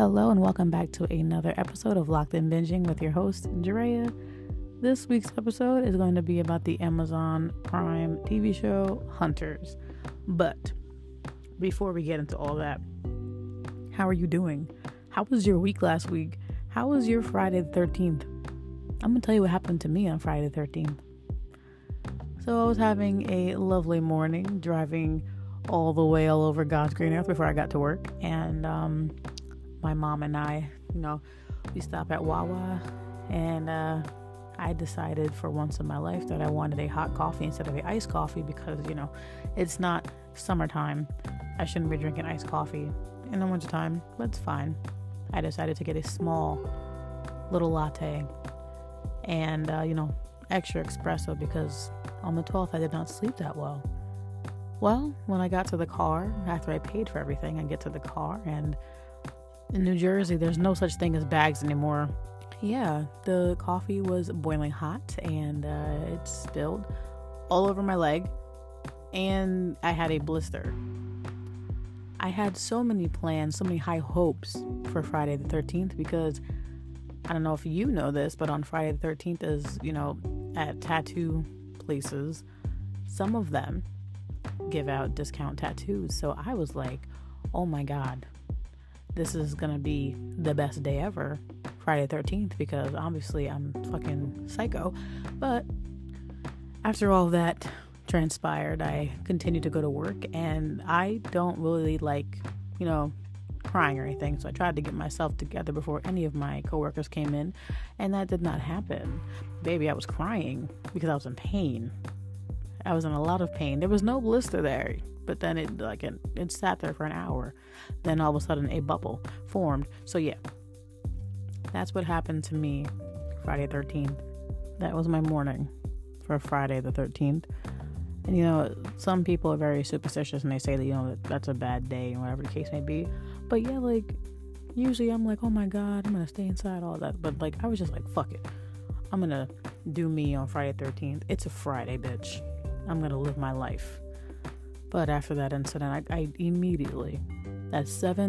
Hello and welcome back to another episode of Locked In Binging with your host, Drea. This week's episode is going to be about the Amazon Prime TV show, Hunters. But before we get into all that, how are you doing? How was your week last week? How was your Friday the 13th? I'm going to tell you what happened to me on Friday the 13th. So I was having a lovely morning, driving all the way all over God's green earth before I got to work. And my mom and I, we stopped at Wawa, and I decided for once in my life that I wanted a hot coffee instead of an iced coffee because, it's not summertime. I shouldn't be drinking iced coffee in the wintertime, but it's fine. I decided to get a small little latte and, extra espresso because on the 12th I did not sleep that well. Well, when I got to the car, after I paid for everything, I get to the car, and in New Jersey, there's no such thing as bags anymore. Yeah, the coffee was boiling hot, and it spilled all over my leg, and I had a blister. I had so many plans, so many high hopes for Friday the 13th because I don't know if you know this, but on Friday the 13th is, at tattoo places, some of them give out discount tattoos. So I was like, oh my God, this is going to be the best day ever, Friday the 13th, because obviously I'm fucking psycho. But after all that transpired, I continued to go to work, and I don't really like, crying or anything. So I tried to get myself together before any of my coworkers came in, and that did not happen. Baby, I was crying because I was in pain. I was in a lot of pain. There was no blister there, but then it sat there for an hour. Then all of a sudden a bubble formed. So yeah, that's what happened to me Friday the 13th. That was my morning for Friday the 13th. And some people are very superstitious and they say that, that's a bad day and whatever the case may be. But yeah, usually I'm like, oh my God, I'm going to stay inside, all that. But I was just like, fuck it. I'm going to do me on Friday the 13th. It's a Friday, bitch. I'm going to live my life. But after that incident, I immediately, at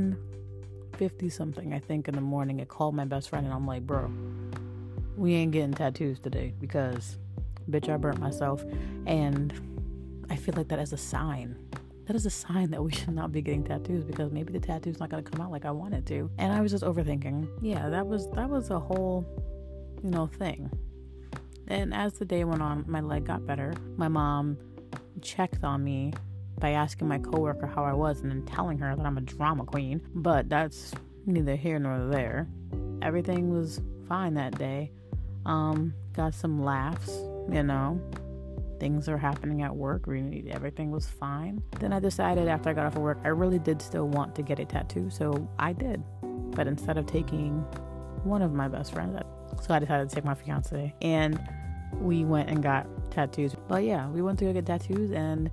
7:50 something, I think, in the morning, I called my best friend and I'm like, bro, we ain't getting tattoos today because, bitch, I burnt myself. And I feel like that is a sign. That is a sign that we should not be getting tattoos because maybe the tattoo's not going to come out like I want it to. And I was just overthinking. Yeah, that was a whole, thing. And as the day went on, my leg got better. My mom checked on me by asking my coworker how I was and then telling her that I'm a drama queen. But that's neither here nor there. Everything was fine that day. Got some laughs, Things are happening at work. Everything was fine. Then I decided after I got off of work, I really did still want to get a tattoo. So I did. But instead of taking one of my best friends, so I decided to take my fiance. And we went and got tattoos. But yeah, we went to go get tattoos, and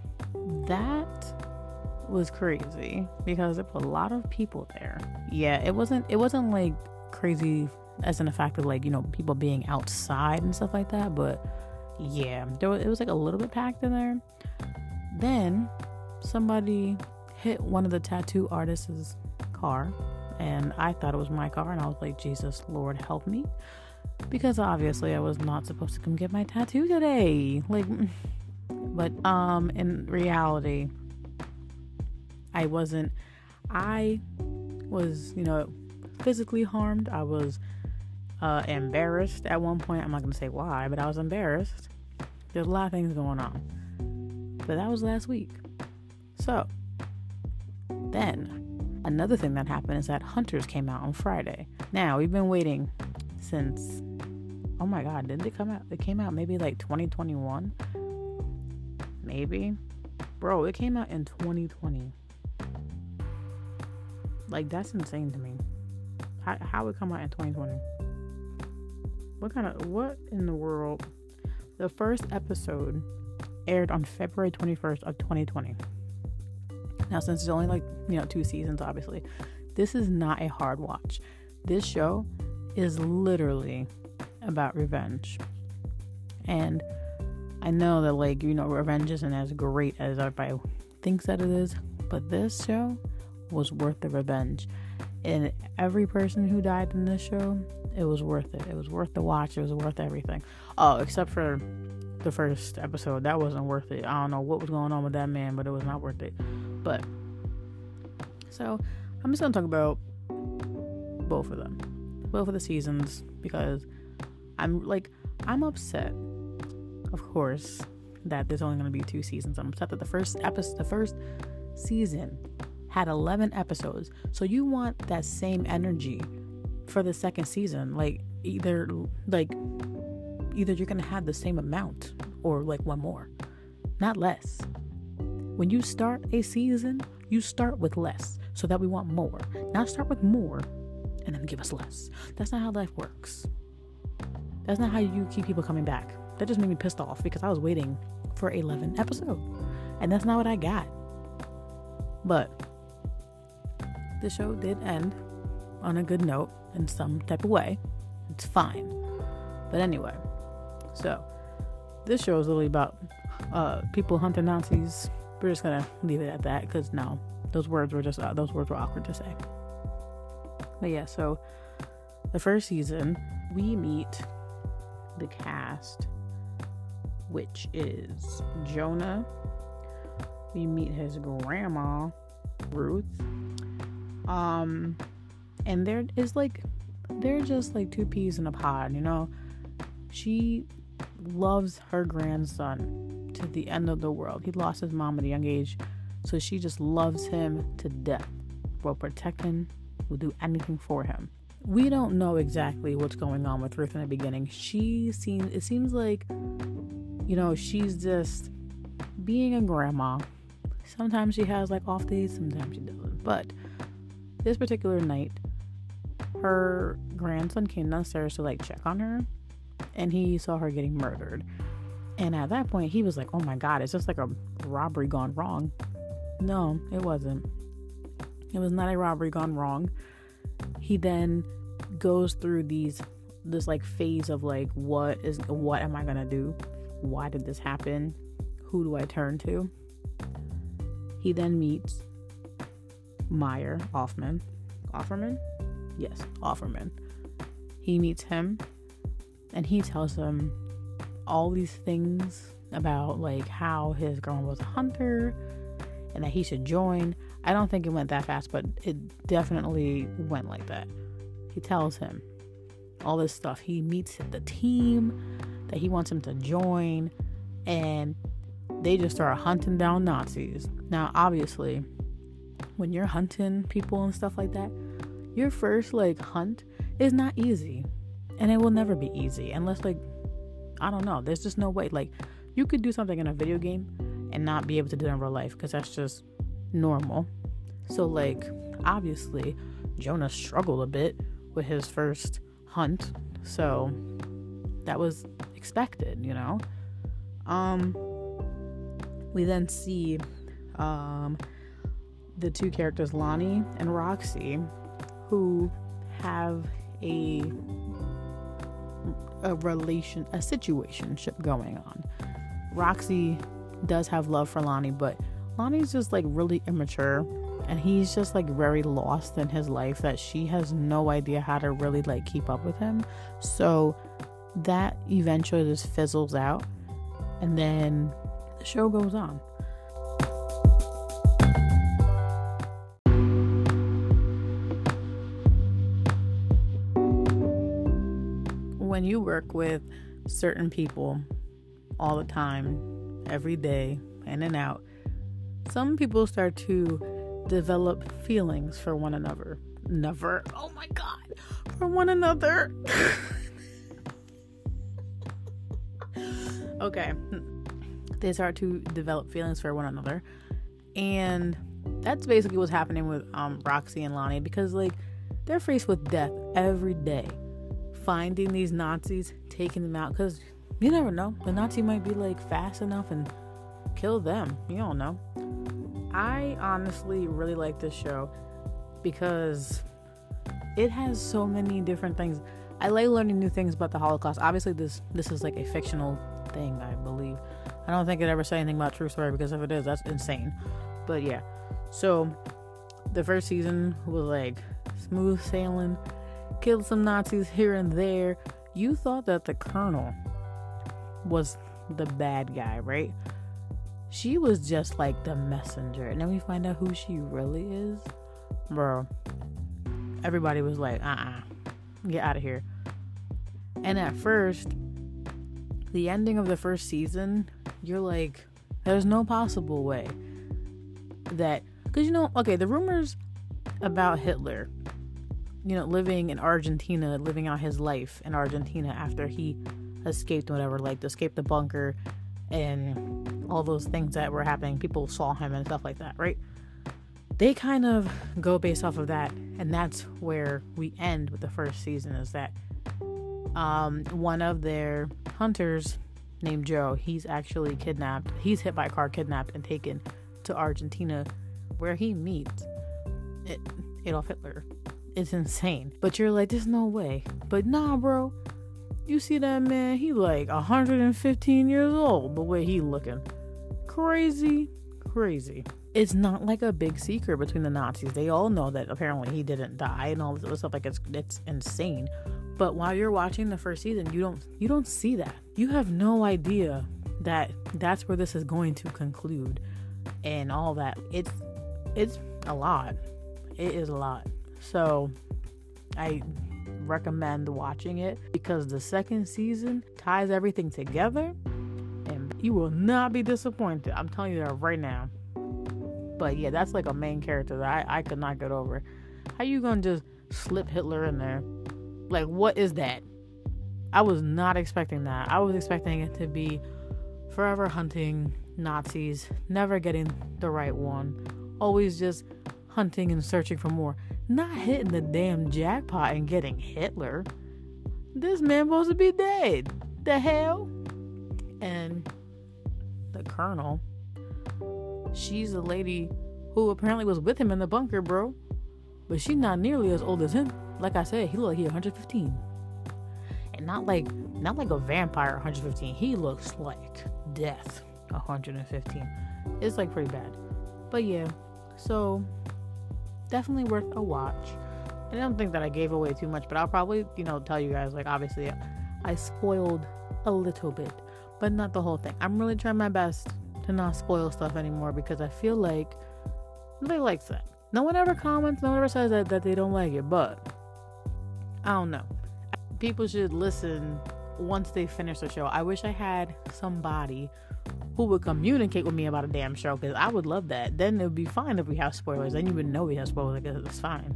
that was crazy because there were a lot of people there. Yeah, it wasn't like crazy as in the fact of people being outside and stuff like that, but yeah, it was a little bit packed in there. Then somebody hit one of the tattoo artists' car, and I thought it was my car, and I was like, Jesus, Lord, help me. Because obviously I was not supposed to come get my tattoo today. But in reality, I was, physically harmed. I was embarrassed at one point. I'm not going to say why, but I was embarrassed. There's a lot of things going on. But that was last week. So, then, another thing that happened is that Hunters came out on Friday. Now, we've been waiting since, oh my God, didn't it come out? It came out maybe 2021? Maybe. Bro, it came out in 2020. That's insane to me. How it come out in 2020? What in the world? The first episode aired on February 21st of 2020. Now, since it's only 2 seasons, obviously, this is not a hard watch. This show is literally about revenge. And I know that revenge isn't as great as everybody thinks that it is, but this show was worth the revenge. And every person who died in this show, it was worth it. It was worth the watch. It was worth everything. Oh, except for the first episode. That wasn't worth it. I don't know what was going on with that man, but it was not worth it. But, so, I'm just going to talk about both of them. Both of the seasons, because I'm upset, of course, that there's only going to be 2 seasons. I'm upset that the first season had 11 episodes. So you want that same energy for the second season. Either you're going to have the same amount or one more, not less. When you start a season, you start with less so that we want more. Not start with more and then give us less. That's not how life works. That's not how you keep people coming back. That just made me pissed off because I was waiting for 11 episodes. And that's not what I got. But the show did end on a good note in some type of way. It's fine. But anyway, so this show is literally about people hunting Nazis. We're just gonna leave it at that because no, those words were awkward to say. But yeah, so the first season we meet the cast, which is Jonah. We meet his grandma, Ruth. And they're just like 2 peas in a pod, you know. She loves her grandson to the end of the world. He lost his mom at a young age, so she just loves him to death. Will protect him, will do anything for him. We don't know exactly what's going on with Ruth in the beginning. It seems like, you know, she's just being a grandma. Sometimes she has off days, sometimes she doesn't. But this particular night, her grandson came downstairs to check on her, and he saw her getting murdered. And at that point, he was like, oh my God, it's just like a robbery gone wrong. No, it wasn't. It was not a robbery gone wrong. He then goes through this phase of what am I gonna do? Why did this happen? Who do I turn to? He then meets Meyer Offerman. Yes, Offerman. He meets him and he tells him all these things about how his girl was a hunter and that he should join. I don't think it went that fast, but it definitely went like that. He tells him all this stuff. He meets the team that he wants him to join, and they just start hunting down Nazis. Now, obviously, when you're hunting people and stuff like that, your first hunt is not easy, and it will never be easy unless I don't know. There's just no way. You could do something in a video game and not be able to do it in real life because that's just normal. So obviously Jonah struggled a bit with his first hunt, so that was expected, you know. We then see the 2 characters, Lonnie and Roxy, who have a situationship going on. Roxy does have love for Lonnie, but Lonnie's just really immature, and he's just very lost in his life that she has no idea how to really keep up with him. So that eventually just fizzles out, and then the show goes on. When you work with certain people all the time, every day, in and out, some people start to develop feelings for one another. Oh my God, for one another. Okay. They start to develop feelings for one another. And that's basically what's happening with Roxy and Lonnie, because they're faced with death every day. Finding these Nazis, taking them out, because you never know. The Nazi might be fast enough and kill them. You don't know. I honestly really like this show because it has so many different things. I like learning new things about the Holocaust. Obviously, this is a fictional thing, I believe. I don't think it ever said anything about true story, because if it is, that's insane. But yeah. So the first season was like smooth sailing, killed some Nazis here and there. You thought that the Colonel was the bad guy, right? She was just like the messenger. And then we find out who she really is. Bro, everybody was like, get out of here. And at first, the ending of the first season, you're like, there's no possible way that, because the rumors about Hitler, living in Argentina, living out his life in Argentina after he escaped escaped the bunker and all those things that were happening, people saw him and stuff like that, right? They kind of go based off of that, and that's where we end with the first season, is that one of their hunters named Joe, he's actually kidnapped. He's hit by a car, kidnapped, and taken to Argentina, where he meets Adolf Hitler. It's insane. But you're like, there's no way. But nah, bro. You see that man, he like 115 years old, the way he looking. Crazy. It's not like a big secret between the Nazis. They all know that apparently he didn't die and all this other stuff. Like, it's insane. But while you're watching the first season, you don't see that. You have no idea that that's where this is going to conclude and all that. It's a lot. It is a lot. So I recommend watching it, because the second season ties everything together and you will not be disappointed. I'm telling you that right now. But yeah, that's like a main character that I could not get over. How you gonna just slip Hitler in there? Like, what is that? I was not expecting that. I was expecting it to be forever hunting Nazis, never getting the right one, always just hunting and searching for more, not hitting the damn jackpot and getting Hitler. This man supposed to be dead. The hell? And the Colonel, she's a lady who apparently was with him in the bunker, bro. But she's not nearly as old as him. Like I said, he looked like he 115. And not like a vampire 115. He looks like death 115. It's like pretty bad. But yeah, so definitely worth a watch. And I don't think that I gave away too much, but I'll probably, tell you guys, like, obviously I spoiled a little bit, but not the whole thing. I'm really trying my best to not spoil stuff anymore, because I feel like nobody likes that. No one ever comments, no one ever says that they don't like it, but I don't know. People should listen once they finish the show. I wish I had somebody who would communicate with me about a damn show, because I would love that. Then it would be fine if we have spoilers. Then you would know we have spoilers. I guess it's fine.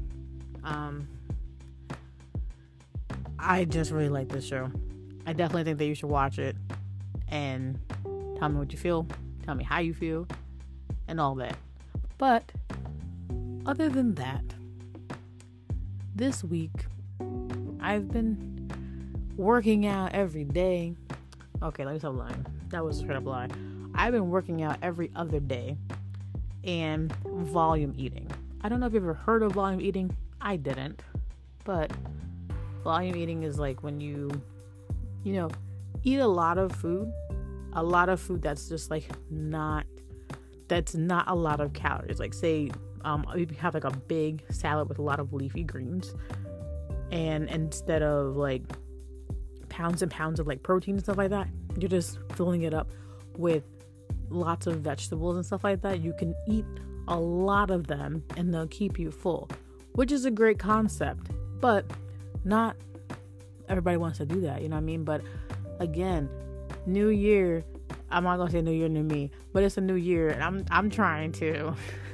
I just really like this show. I definitely think that you should watch it and tell me what you feel. Tell me how you feel and all that. But other than that, this week I've been working out every day. Okay, let me stop lying. That was a straight up lie. I've been working out every other day and volume eating. I don't know if you've ever heard of volume eating. I didn't. But volume eating is like when you eat a lot of food that's just like that's not a lot of calories. Like, say, you have like a big salad with a lot of leafy greens, and instead of like pounds and pounds of like protein and stuff like that, you're just filling it up with lots of vegetables and stuff like that. You can eat a lot of them and they'll keep you full, which is a great concept, but not everybody wants to do that, you know what I mean? But again, new year, I'm not gonna say new year, new me, but it's a new year, and I'm trying to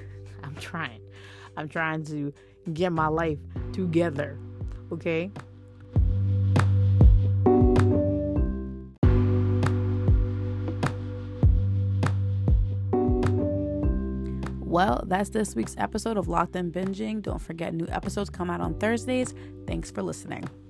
get my life together, okay? Well, that's this week's episode of Locked In Binging. Don't forget, new episodes come out on Thursdays. Thanks for listening.